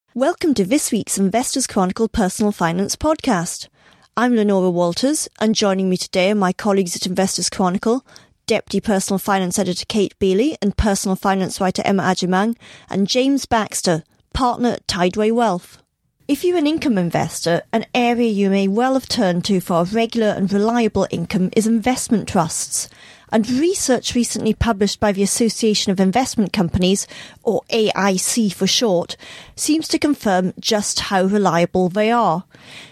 Welcome to this week's Investors Chronicle Personal Finance podcast. I'm Lenora Walters, and joining me today are my colleagues at Investors Chronicle, Deputy Personal Finance Editor Kate Bailey and Personal Finance Writer Emma Agyemang, and James Baxter, Partner at Tideway Wealth. If you're an income investor, an area you may well have turned to for regular and reliable income is investment trusts. And research recently published by the Association of Investment Companies, or AIC for short, seems to confirm just how reliable they are.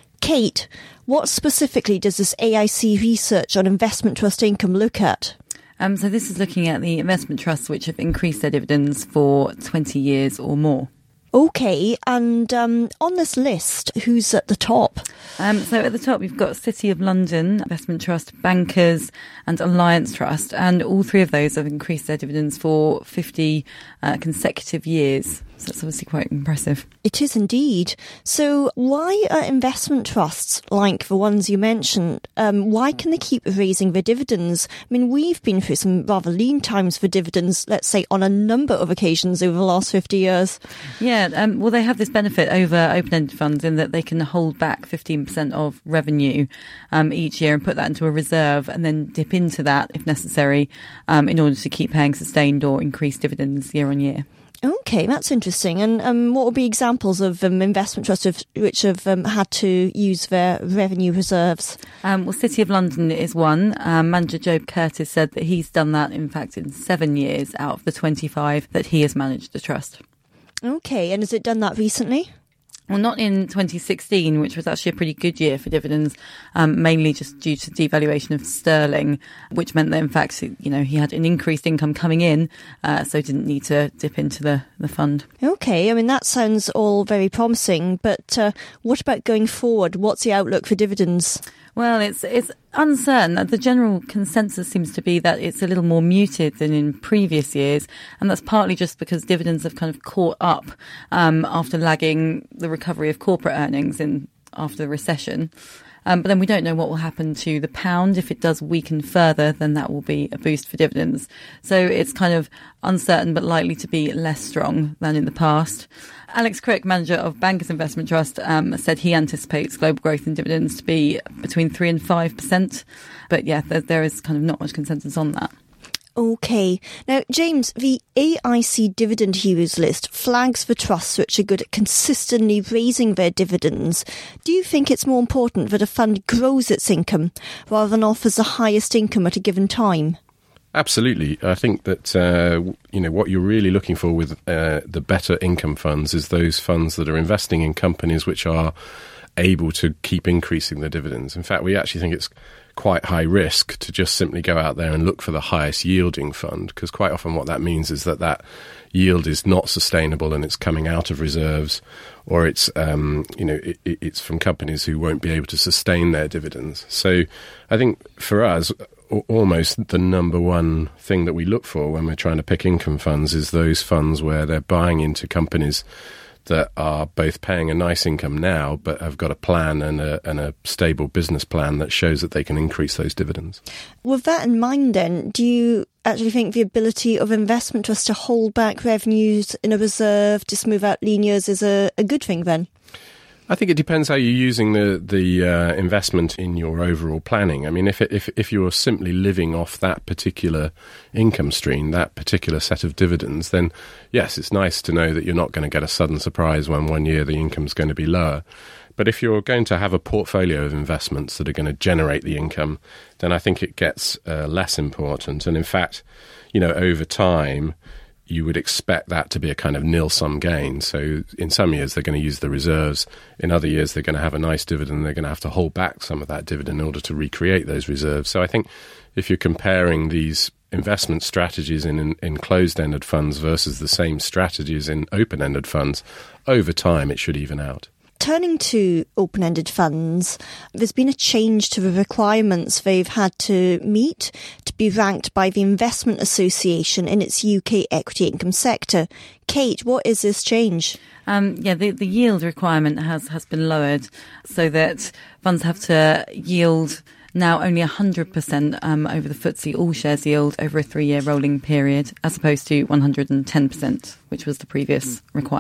Kate, what specifically does this AIC research on investment trust income look at? So this is looking at the investment trusts which have increased their dividends for 20 years or more. Okay, and on this list, who's at the top? So at the top, we've got City of London, Investment Trust, Bankers and Alliance Trust, and all three of those have increased their dividends for 50 consecutive years. So it's obviously quite impressive. It is indeed. So why are investment trusts, like the ones you mentioned, why can they keep raising their dividends? I mean, we've been through some rather lean times for dividends, let's say, on a number of occasions over the last 50 years. Yeah, well, they have this benefit over open-ended funds in that they can hold back 15% of revenue each year and put that into a reserve and then dip into that, if necessary, in order to keep paying sustained or increased dividends year on year. Okay, that's interesting. And what would be examples of investment trusts which have had to use their revenue reserves? Well, City of London is one. Manager Job Curtis said that he's done that, in fact, in 7 years out of the 25 that he has managed the trust. Okay, and has it done that recently? Well, not in 2016, which was actually a pretty good year for dividends, mainly just due to devaluation of sterling, which meant that, in fact, he had an increased income coming in, so didn't need to dip into the fund. Okay, I mean, that sounds all very promising, but what about going forward? What's the outlook for dividends? Well, it's uncertain. The general consensus seems to be that it's a little more muted than in previous years, and that's partly just because dividends have kind of caught up after lagging the recovery of corporate earnings after the recession. But then we don't know what will happen to the pound. If it does weaken further, then that will be a boost for dividends. So it's kind of uncertain, but likely to be less strong than in the past. Alex Crick, manager of Bankers Investment Trust, said he anticipates global growth in dividends to be between 3% and 5%. But yeah, there is kind of not much consensus on that. Okay. Now, James, the AIC Dividend Heroes list flags for trusts which are good at consistently raising their dividends. Do you think it's more important that a fund grows its income rather than offers the highest income at a given time? Absolutely. I think that, what you're really looking for with the better income funds is those funds that are investing in companies which are able to keep increasing their dividends. In fact, we actually think it's quite high risk to just simply go out there and look for the highest yielding fund, because quite often what that means is that yield is not sustainable and it's coming out of reserves, or it's it's from companies who won't be able to sustain their dividends. So I think for us, almost the number one thing that we look for when we're trying to pick income funds is those funds where they're buying into companies that are both paying a nice income now, but have got a plan and a stable business plan that shows that they can increase those dividends. With that in mind then, do you actually think the ability of investment trusts to hold back revenues in a reserve to smooth out lean years is a good thing then? I think it depends how you're using the investment in your overall planning. I mean, if you're simply living off that particular income stream, that particular set of dividends, then yes, it's nice to know that you're not going to get a sudden surprise when one year the income's going to be lower. But if you're going to have a portfolio of investments that are going to generate the income, then I think it gets less important. And in fact, over time, you would expect that to be a kind of nil-sum gain. So in some years, they're going to use the reserves. In other years, they're going to have a nice dividend. They're going to have to hold back some of that dividend in order to recreate those reserves. So I think if you're comparing these investment strategies in closed-ended funds versus the same strategies in open-ended funds, over time, it should even out. Turning to open-ended funds, there's been a change to the requirements they've had to meet to be ranked by the Investment Association in its UK equity income sector. Kate, what is this change? The yield requirement has been lowered so that funds have to yield now only 100% over the FTSE all-shares yield over a 3-year rolling period, as opposed to 110%, which was the previous requirement.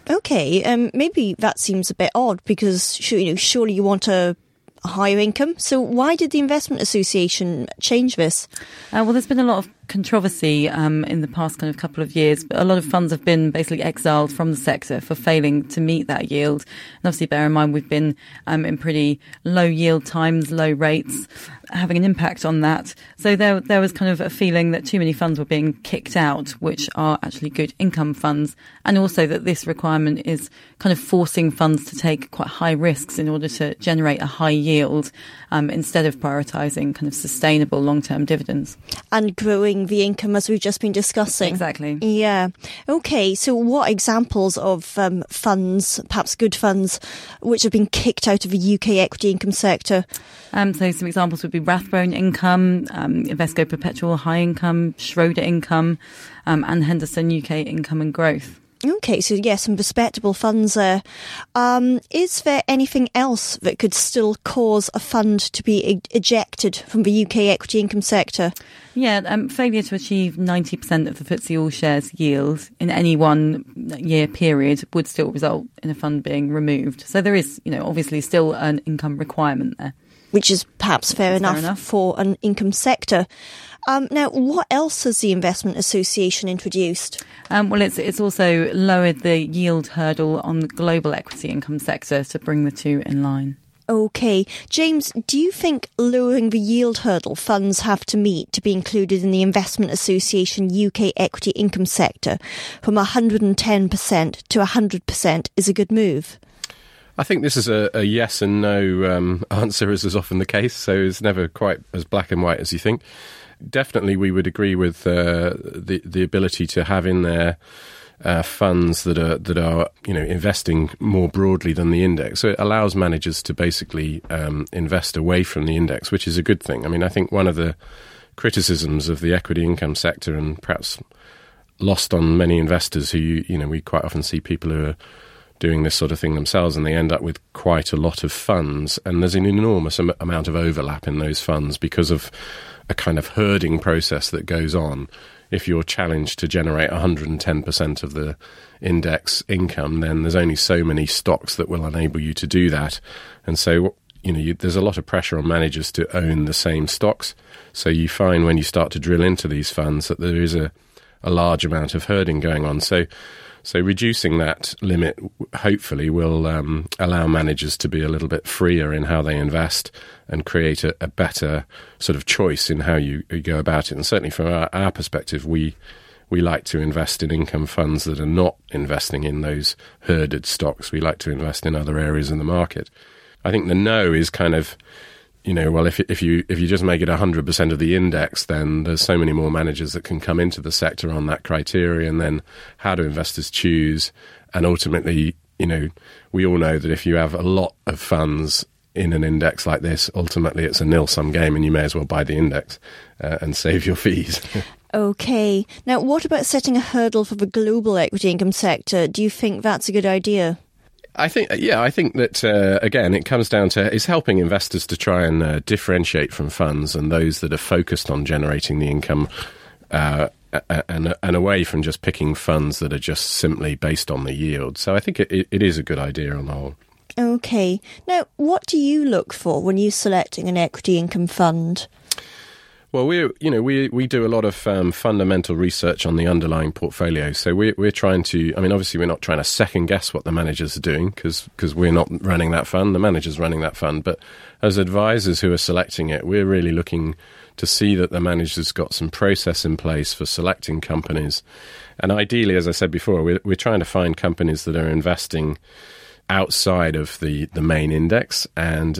Okay, maybe that seems a bit odd because surely you want a higher income. So why did the Investment Association change this? Well, there's been a lot of controversy in the past kind of couple of years, but a lot of funds have been basically exiled from the sector for failing to meet that yield. And obviously, bear in mind, we've been in pretty low yield times, low rates, having an impact on that. So there was kind of a feeling that too many funds were being kicked out, which are actually good income funds, and also that this requirement is kind of forcing funds to take quite high risks in order to generate a high yield instead of prioritising kind of sustainable long-term dividends. And growing the income, as we've just been discussing. Exactly. Yeah. Okay, so what examples of funds, perhaps good funds, which have been kicked out of the UK equity income sector? So some examples would be Rathbone Income, Invesco Perpetual High Income, Schroeder Income, and Henderson UK Income and Growth. Okay, so yes, some respectable funds there. Is there anything else that could still cause a fund to be ejected from the UK equity income sector? Yeah, failure to achieve 90% of the FTSE All-Shares yield in any 1 year period would still result in a fund being removed. So there is, obviously still an income requirement there. Which is perhaps fair enough for an income sector. Now, what else has the Investment Association introduced? Well, it's also lowered the yield hurdle on the global equity income sector to bring the two in line. Okay. James, do you think lowering the yield hurdle funds have to meet to be included in the Investment Association UK equity income sector from 110% to 100% is a good move? I think this is a yes and no answer, as is often the case, so it's never quite as black and white as you think. Definitely we would agree with the ability to have in there funds that are investing more broadly than the index. So it allows managers to basically invest away from the index, which is a good thing. I mean, I think one of the criticisms of the equity income sector, and perhaps lost on many investors who, we quite often see people who are doing this sort of thing themselves, and they end up with quite a lot of funds, and there's an enormous amount of overlap in those funds because of a kind of herding process that goes on. If you're challenged to generate 110% of the index income, then there's only so many stocks that will enable you to do that. And so, there's a lot of pressure on managers to own the same stocks. So you find when you start to drill into these funds that there is a large amount of herding going on. So reducing that limit hopefully will allow managers to be a little bit freer in how they invest and create a better sort of choice in how you go about it. And certainly from our perspective, we like to invest in income funds that are not investing in those herded stocks. We like to invest in other areas in the market. I think the no is kind of, well, if you just make it 100% of the index, then there's so many more managers that can come into the sector on that criteria. And then how do investors choose? And ultimately, we all know that if you have a lot of funds in an index like this, ultimately it's a nil-sum game, and you may as well buy the index and save your fees. Okay. Now, what about setting a hurdle for the global equity income sector? Do you think that's a good idea? I think that, again, it comes down to is helping investors to try and differentiate from funds and those that are focused on generating the income and away from just picking funds that are just simply based on the yield. So I think it is a good idea on the whole. Okay. Now, what do you look for when you're selecting an equity income fund? Well, we do a lot of fundamental research on the underlying portfolio. So we're trying to, obviously we're not trying to second guess what the managers are doing because we're not running that fund, the manager's running that fund. But as advisors who are selecting it, we're really looking to see that the manager's got some process in place for selecting companies. And ideally, as I said before, we're trying to find companies that are investing outside of the main index and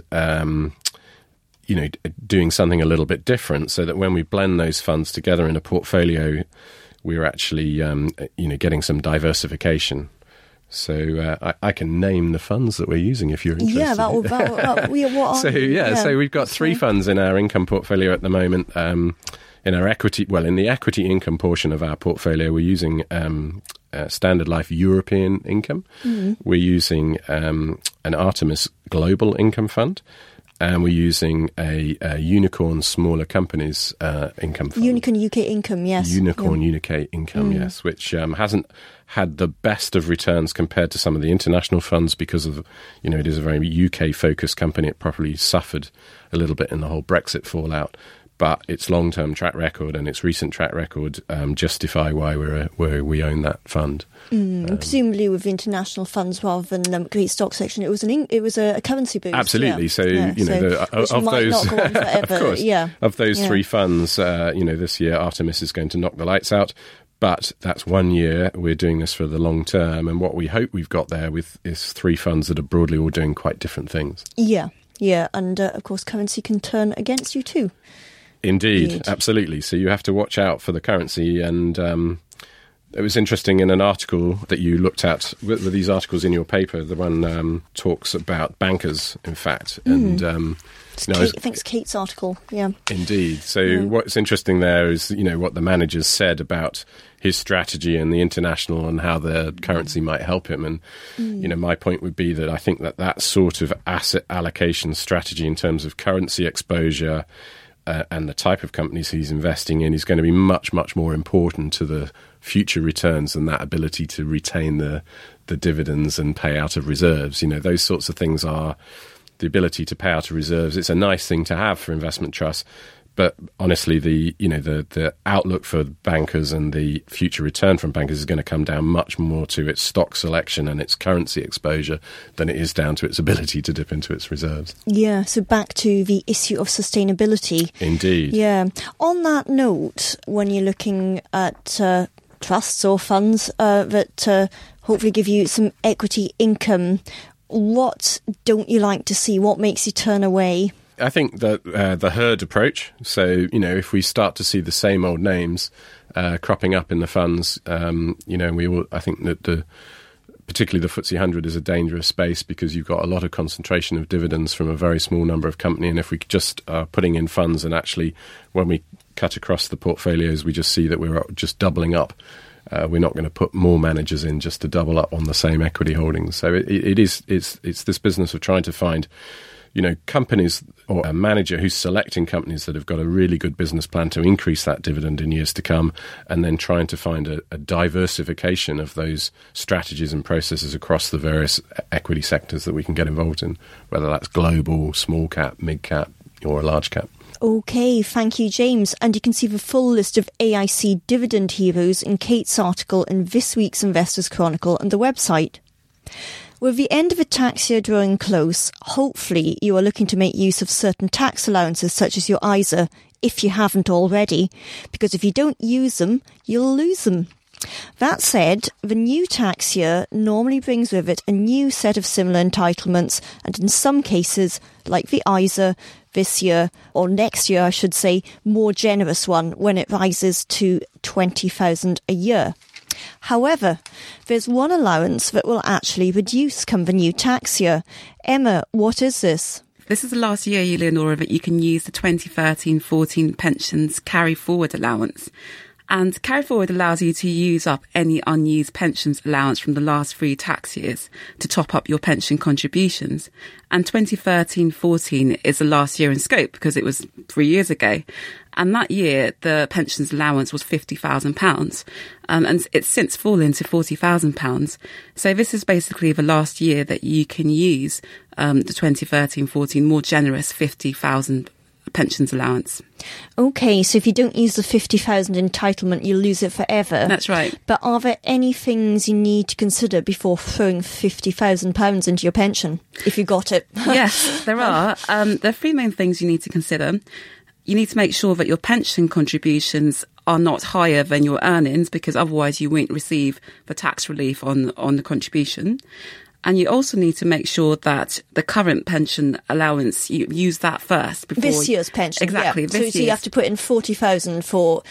doing something a little bit different, so that when we blend those funds together in a portfolio, we're actually, getting some diversification. So I can name the funds that we're using if you're interested. Yeah, So we've got 3 funds in our income portfolio at the moment. In our equity, in the equity income portion of our portfolio, we're using Standard Life European Income. Mm-hmm. We're using an Artemis Global Income Fund. and we're using a Unicorn Smaller Companies Income Fund. Unicorn UK Income, yes. Unicorn UK Income, yes, which hasn't had the best of returns compared to some of the international funds because of, it is a very UK-focused company. It probably suffered a little bit in the whole Brexit fallout. But its long-term track record and its recent track record justify why we own that fund. Presumably with international funds rather than Great Stock Section, it was a currency boost. Absolutely. So of those, not go on forever. of course, of those three funds, this year Artemis is going to knock the lights out. But that's 1 year. We're doing this for the long term, and what we hope we've got there is three funds that are broadly all doing quite different things. Yeah, and of course, currency can turn against you too. Indeed, absolutely. So you have to watch out for the currency. And it was interesting in an article that you looked at, with these articles in your paper, the one talks about bankers, in fact. And I think it's Kate's article, yeah. Indeed. So what's interesting there is, what the managers said about his strategy and the international and how the currency might help him. And, my point would be that I think that sort of asset allocation strategy in terms of currency exposure and the type of companies he's investing in is going to be much, much more important to the future returns than that ability to retain the dividends and pay out of reserves. Those sorts of things are the ability to pay out of reserves. It's a nice thing to have for investment trusts, but honestly, the outlook for bankers and the future return from bankers is going to come down much more to its stock selection and its currency exposure than it is down to its ability to dip into its reserves. Yeah, so back to the issue of sustainability. Indeed. Yeah. On that note, when you're looking at trusts or funds that hopefully give you some equity income, what don't you like to see? What makes you turn away? I think that the herd approach, so, if we start to see the same old names cropping up in the funds, I think that particularly the FTSE 100 is a dangerous space because you've got a lot of concentration of dividends from a very small number of companies. And if we just are putting in funds and actually when we cut across the portfolios, we just see that we're just doubling up. We're not going to put more managers in just to double up on the same equity holdings. So it's this business of trying to find companies or a manager who's selecting companies that have got a really good business plan to increase that dividend in years to come, and then trying to find a diversification of those strategies and processes across the various equity sectors that we can get involved in, whether that's global, small cap, mid cap, or a large cap. OK, thank you, James. And you can see the full list of AIC dividend heroes in Kate's article in this week's Investors Chronicle and the website. With the end of the tax year drawing close, hopefully you are looking to make use of certain tax allowances such as your ISA, if you haven't already, because if you don't use them, you'll lose them. That said, the new tax year normally brings with it a new set of similar entitlements, and in some cases, like the ISA, this year, or next year I should say, more generous one when it rises to $20,000 a year. However, there's one allowance that will actually reduce come the new tax year. Emma, what is this? This is the last year, Leonora, that you can use the 2013-14 pensions carry forward allowance. And carry forward allows you to use up any unused pensions allowance from the last 3 tax years to top up your pension contributions. And 2013-14 is the last year in scope because it was 3 years ago. And that year, the pensions allowance was £50,000. And it's since fallen to £40,000. So this is basically the last year that you can use the 2013-14 more generous £50,000 pensions allowance. OK, so if you don't use the 50,000 entitlement, you'll lose it forever. That's right. But are there any things you need to consider before throwing £50,000 into your pension, if you got it? Yes, there are. There are 3 main things you need to consider. You need to make sure that your pension contributions are not higher than your earnings, because otherwise you won't receive the tax relief on the contribution. And you also need to make sure that the current pension allowance, you use that first. Before this year's pension. Exactly. Yeah. So you have to put in 40,000 for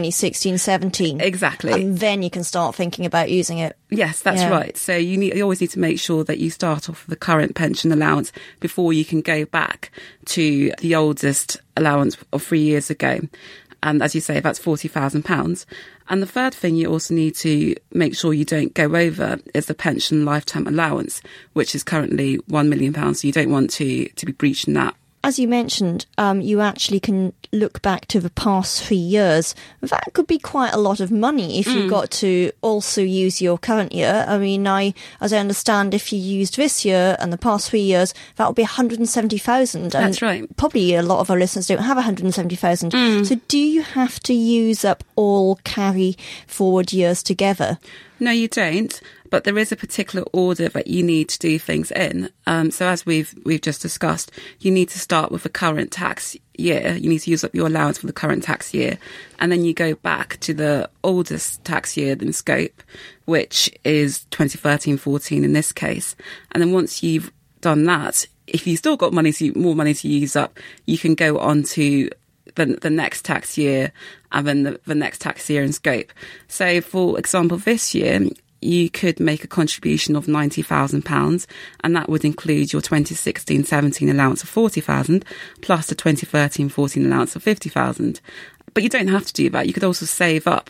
2016-17. Exactly. And then you can start thinking about using it. Yes, that's right. So you always need to make sure that you start off with the current pension allowance before you can go back to the oldest allowance of 3 years ago. And as you say, that's £40,000. And the third thing you also need to make sure you don't go over is the pension lifetime allowance, which is currently £1 million. So you don't want to be breaching that as you mentioned, you actually can look back to the past 3 years. That could be quite a lot of money if you got to also use your current year. I mean, as I understand, if you used this year and the past 3 years, that would be 170,000. That's right. Probably a lot of our listeners don't have 170,000. So do you have to use up all carry forward years together? No, you don't. But there is a particular order that you need to do things in. So as we've just discussed, you need to start with the current tax year. You need to use up your allowance for the current tax year. And then you go back to the oldest tax year in scope, which is 2013-14 in this case. And then once you've done that, if you've still got more money to use up, you can go on to the next tax year and then the next tax year in scope. So, for example, this year, you could make a contribution of £90,000, and that would include your 2016-17 allowance of £40,000 plus the 2013-14 allowance of £50,000. But you don't have to do that. You could also save up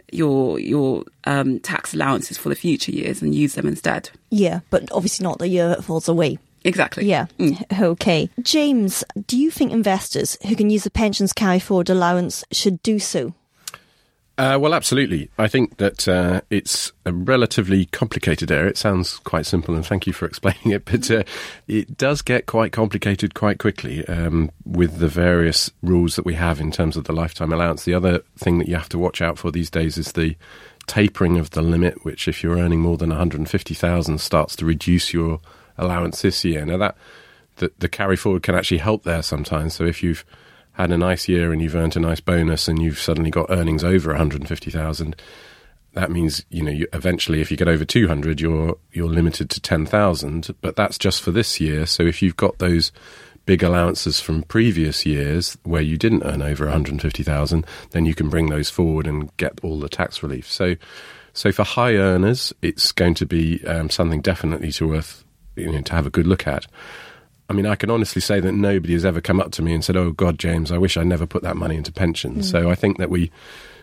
your tax allowances for the future years and use them instead. Yeah, but obviously not the year it falls away. Exactly. Yeah. Okay. James, do you think investors who can use the pensions carry forward allowance should do so? Well, absolutely. I think that it's a relatively complicated area. It sounds quite simple, and thank you for explaining it, but it does get quite complicated quite quickly with the various rules that we have in terms of the lifetime allowance. The other thing that you have to watch out for these days is the tapering of the limit, which if you're earning more than 150,000 starts to reduce your allowance this year. Now, that the carry forward can actually help there sometimes. So if you've had a nice year and you've earned a nice bonus and you've suddenly got earnings over 150,000, that means, you eventually, if you get over 200, you're limited to 10,000, but that's just for this year. So if you've got those big allowances from previous years where you didn't earn over 150,000, then you can bring those forward and get all the tax relief. So for high earners, it's going to be something definitely to have a good look at. I mean, I can honestly say that nobody has ever come up to me and said, "Oh God, James, I wish I never put that money into pensions." So I think that we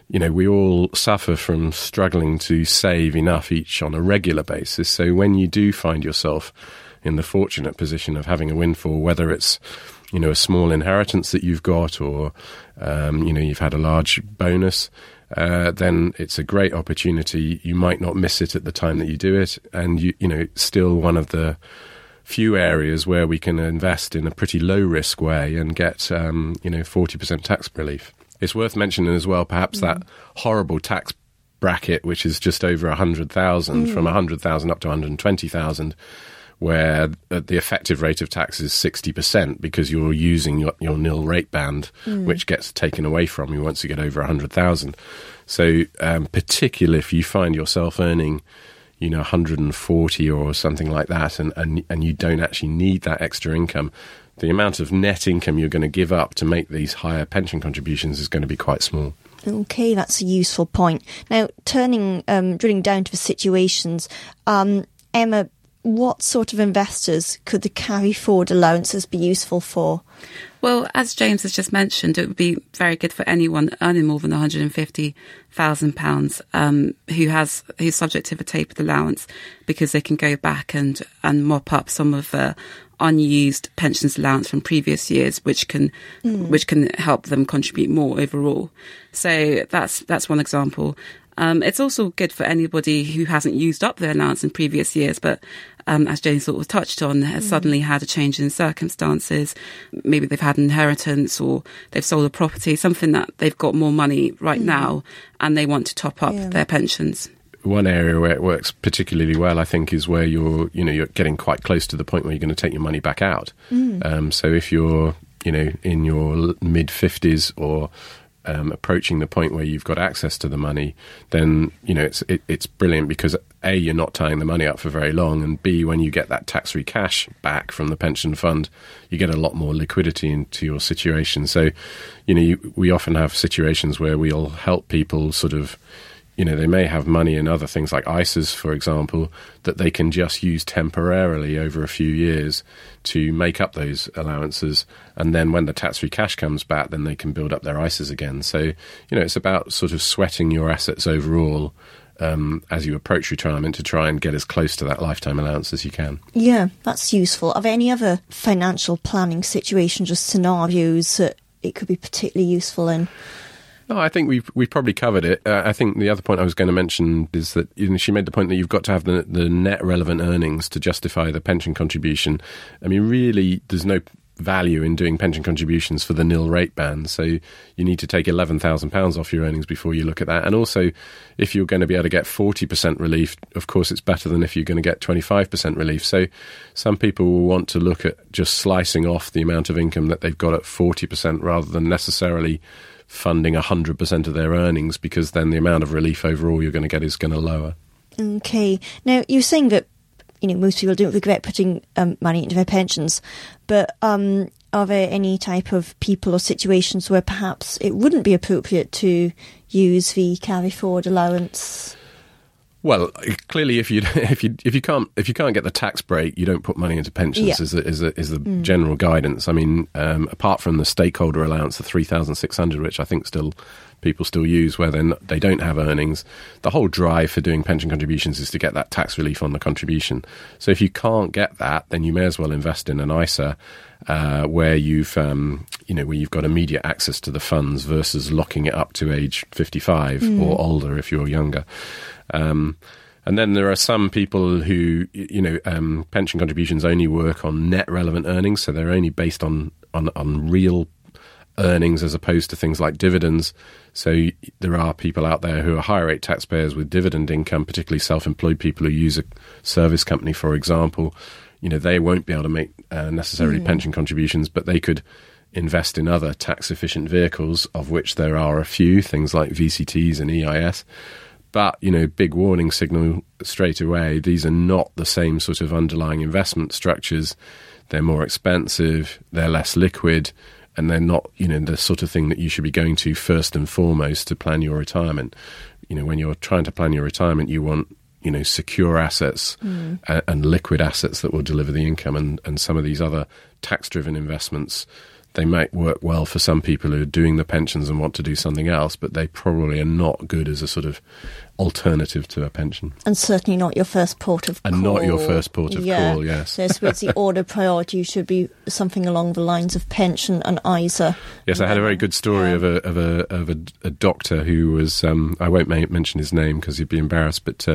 all suffer from struggling to save enough each on a regular basis. So when you do find yourself in the fortunate position of having a windfall, whether it's, a small inheritance that you've got or, you've had a large bonus, then it's a great opportunity. You might not miss it at the time that you do it. And, it's still one of the few areas where we can invest in a pretty low risk way and get 40% tax relief. It's worth mentioning as well, perhaps that horrible tax bracket, which is just over 100,000, from 100,000 up to 120,000, where the effective rate of tax is 60% because you're using your nil rate band, which gets taken away from you once you get over 100,000. So particularly if you find yourself earning 140 or something like that, and you don't actually need that extra income, the amount of net income you're going to give up to make these higher pension contributions is going to be quite small. Okay, that's a useful point. Now, drilling down to the situations, Emma, what sort of investors could the carry forward allowances be useful for? Well, as James has just mentioned, it would be very good for anyone earning more than £150,000 who's subject to the tapered allowance, because they can go back and mop up some of the unused pensions allowance from previous years, which can help them contribute more overall. So that's one example. It's also good for anybody who hasn't used up their allowance in previous years, but as James sort of touched on, has suddenly had a change in circumstances. Maybe they've had an inheritance or they've sold a property, something that they've got more money right now and they want to top up their pensions. One area where it works particularly well, I think, is where you're getting quite close to the point where you're going to take your money back out. So if you're, in your mid-50s or approaching the point where you've got access to the money, then it's brilliant because A, you're not tying the money up for very long, and B, when you get that tax-free cash back from the pension fund, you get a lot more liquidity into your situation. So we often have situations where we'll help people sort of, they may have money in other things like ISAs, for example, that they can just use temporarily over a few years to make up those allowances. And then when the tax-free cash comes back, then they can build up their ISAs again. So, it's about sort of sweating your assets overall as you approach retirement to try and get as close to that lifetime allowance as you can. Yeah, that's useful. Are there any other financial planning situations or scenarios that it could be particularly useful in? No, I think we've probably covered it. I think the other point I was going to mention is that she made the point that you've got to have the net relevant earnings to justify the pension contribution. I mean, really, there's no value in doing pension contributions for the nil rate band. So you need to take £11,000 off your earnings before you look at that. And also, if you're going to be able to get 40% relief, of course, it's better than if you're going to get 25% relief. So some people will want to look at just slicing off the amount of income that they've got at 40% rather than necessarily funding 100% of their earnings, because then the amount of relief overall you're going to get is going to lower. Okay. Now, you're saying that most people don't regret putting money into their pensions, but are there any type of people or situations where perhaps it wouldn't be appropriate to use the carry forward allowance? Well, clearly, if you can't get the tax break, you don't put money into pensions. Is the general guidance. I mean, apart from the stakeholder allowance, the 3,600, which I think people still use, where they don't have earnings. The whole drive for doing pension contributions is to get that tax relief on the contribution. So if you can't get that, then you may as well invest in an ISA where you've got immediate access to the funds versus locking it up to age 55 or older if you're younger. And then there are some people who, pension contributions only work on net relevant earnings, so they're only based on real earnings as opposed to things like dividends. So there are people out there who are higher rate taxpayers with dividend income, particularly self-employed people who use a service company, for example. They won't be able to make necessarily pension contributions, but they could invest in other tax-efficient vehicles, of which there are a few, things like VCTs and EIS. But, big warning signal straight away, these are not the same sort of underlying investment structures. They're more expensive, they're less liquid, and they're not, the sort of thing that you should be going to first and foremost to plan your retirement. When you're trying to plan your retirement, you want, secure assets and liquid assets that will deliver the income. And some of these other tax-driven investments, they might work well for some people who are doing the pensions and want to do something else, but they probably are not good as a sort of alternative to a pension. And certainly not your first port of call. And not your first port of call, yes. So I suppose the order priority should be something along the lines of pension and ISA. Yes, I had a very good story of a doctor who was, I won't mention his name because he'd be embarrassed, but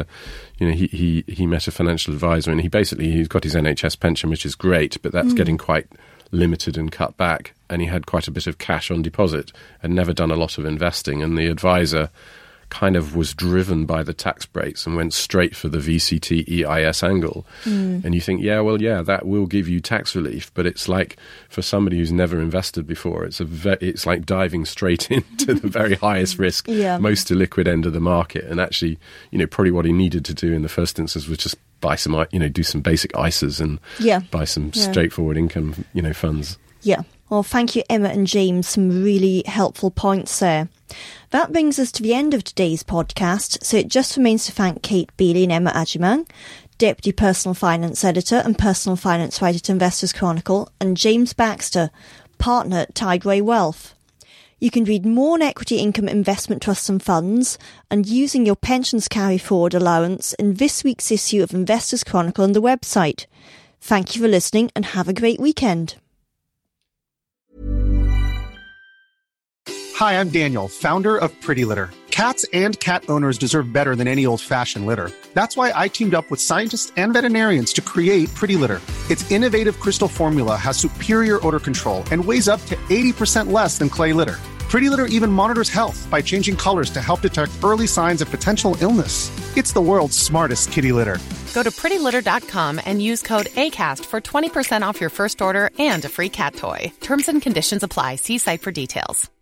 he met a financial advisor, and he's got his NHS pension, which is great, but that's getting quite limited and cut back, and he had quite a bit of cash on deposit and never done a lot of investing, and the advisor kind of was driven by the tax breaks and went straight for the VCT EIS angle. And you think, that will give you tax relief, but it's like, for somebody who's never invested before, it's like diving straight into the very highest risk, most illiquid end of the market. And actually, probably what he needed to do in the first instance was just buy some, do some basic ISAs and buy some straightforward income, funds. Yeah. Well, thank you, Emma and James. Some really helpful points there. That brings us to the end of today's podcast, so it just remains to thank Kate Bealey and Emma Agyemang, Deputy Personal Finance Editor and Personal Finance Writer to Investors Chronicle, and James Baxter, Partner at Tideway Wealth. You can read more on equity income investment trusts and funds and using your pensions carry forward allowance in this week's issue of Investors Chronicle on the website. Thank you for listening and have a great weekend. Hi, I'm Daniel, founder of Pretty Litter. Cats and cat owners deserve better than any old-fashioned litter. That's why I teamed up with scientists and veterinarians to create Pretty Litter. Its innovative crystal formula has superior odor control and weighs up to 80% less than clay litter. Pretty Litter even monitors health by changing colors to help detect early signs of potential illness. It's the world's smartest kitty litter. Go to prettylitter.com and use code ACAST for 20% off your first order and a free cat toy. Terms and conditions apply. See site for details.